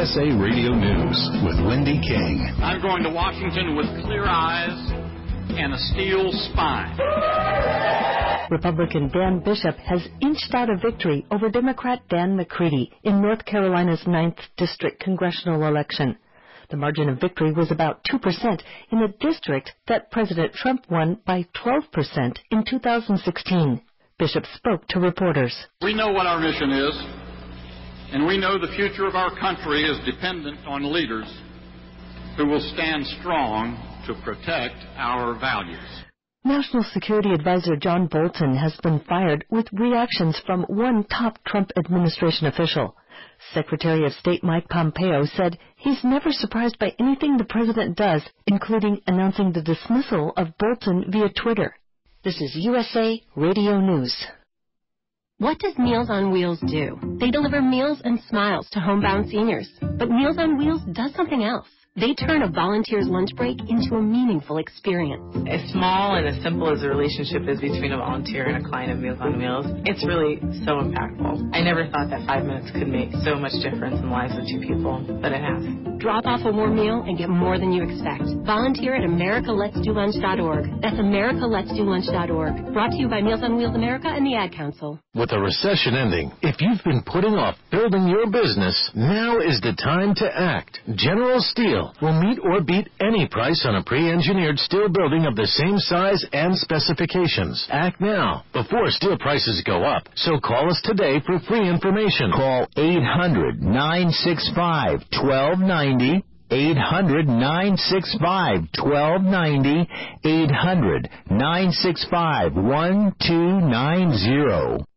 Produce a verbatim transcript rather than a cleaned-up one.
S A Radio News with Wendy King. I'm going to Washington with clear eyes and a steel spine. Republican Dan Bishop has inched out a victory over Democrat Dan McCready in North Carolina's ninth District congressional election. The margin of victory was about two percent in a district that President Trump won by twelve percent in two thousand sixteen. Bishop spoke to reporters. We know what our mission is, and we know the future of our country is dependent on leaders who will stand strong to protect our values. National Security Advisor John Bolton has been fired with reactions from one top Trump administration official. Secretary of State Mike Pompeo said he's never surprised by anything the president does, including announcing the dismissal of Bolton via Twitter. This is U S A Radio News. What does Meals on Wheels do? They deliver meals and smiles to homebound seniors. But Meals on Wheels does something else. They turn a volunteer's lunch break into a meaningful experience. As small and as simple as the relationship is between a volunteer and a client of Meals on Wheels, it's really so impactful. I never thought that five minutes could make so much difference in the lives of two people, but it has. Drop off a warm meal and get more than you expect. Volunteer at America Let's Do Lunch dot org. That's America Let's Do Lunch dot org. Brought to you by Meals on Wheels America and the Ad Council. With the recession ending, if you've been putting off building your business, now is the time to act. General Steel will meet or beat any price on a pre-engineered steel building of the same size and specifications. Act now, before steel prices go up. So call us today for free information. Call eight hundred, nine six five, one two nine zero. eight hundred, nine six five, one two nine zero. eight hundred, nine six five, one two nine zero.